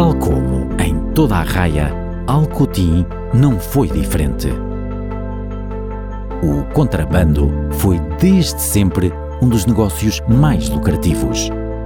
Tal como em toda a Raia, Alcotim não foi diferente. O contrabando foi desde sempre um dos negócios mais lucrativos.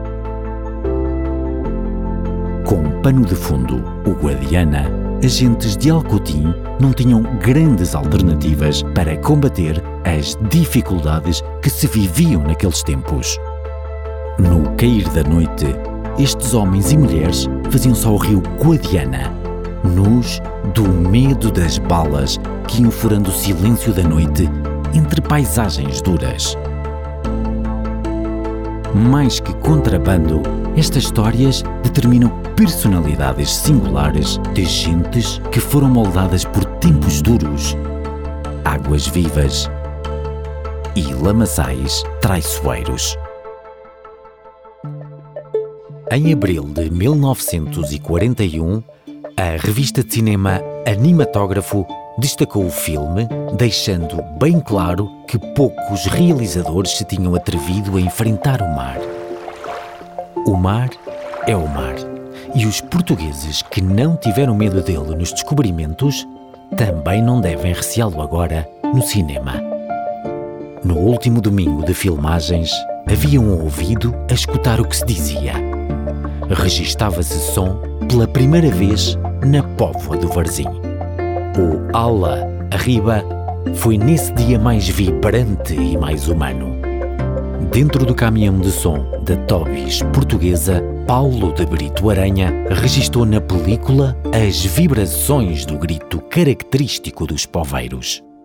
Com pano de fundo o Guadiana, agentes de Alcotim não tinham grandes alternativas para combater as dificuldades que se viviam naqueles tempos. No cair da noite, estes homens e mulheres faziam-se ao rio Guadiana, nus do medo das balas que iam furando o silêncio da noite entre paisagens duras. Mais que contrabando, estas histórias determinam personalidades singulares de gentes que foram moldadas por tempos duros, águas vivas e lamaçais traiçoeiros. Em abril de 1941, a revista de cinema Animatógrafo destacou o filme, deixando bem claro que poucos realizadores se tinham atrevido a enfrentar o mar. O mar é o mar, e os portugueses que não tiveram medo dele nos descobrimentos também não devem receá-lo agora no cinema. No último domingo de filmagens, havia um ouvido a escutar o que se dizia. Registava-se som pela primeira vez na Póvoa do Varzim. O Ala Arriba foi nesse dia mais vibrante e mais humano. Dentro do caminhão de som da Tobis portuguesa, Paulo de Brito Aranha registou na película as vibrações do grito característico dos poveiros.